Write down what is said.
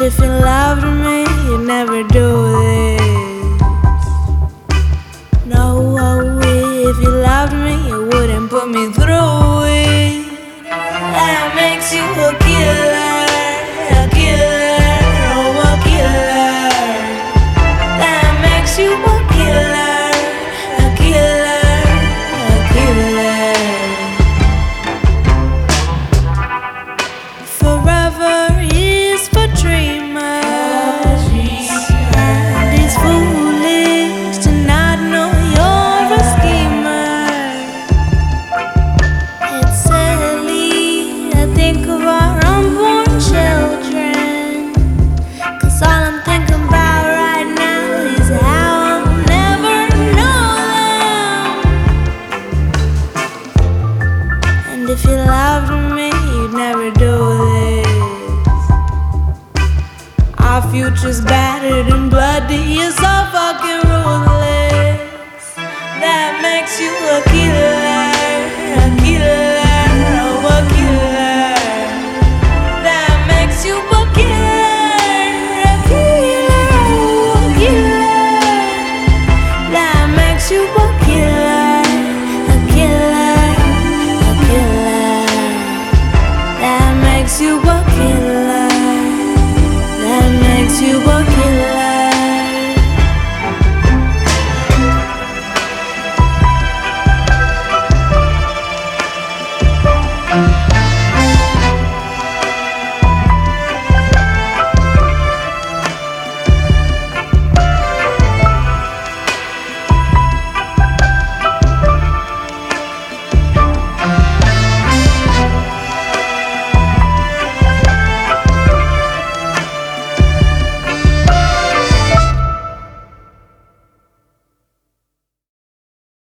if you loved me, you'd never do this. No, if you loved me, you wouldn't put me through it. That makes you a killer, a killer, oh, a killer. That makes you a killer, a killer, a killer. Forever is for dreamers, and it's foolish to not know you're a schemer. It's silly to think of our unborn children, 'cause all I'm thinking about right now is how I'll never know them. And if you loved me, you'd never do this. Our future's battered and bloody, you're so fucking ruthless. That makes you a killer, a killer, oh, a killer. That makes you a killer, a killer, oh, a killer. That makes you a killer, a killer, a killer. That makes you a killer. That makes you a killer.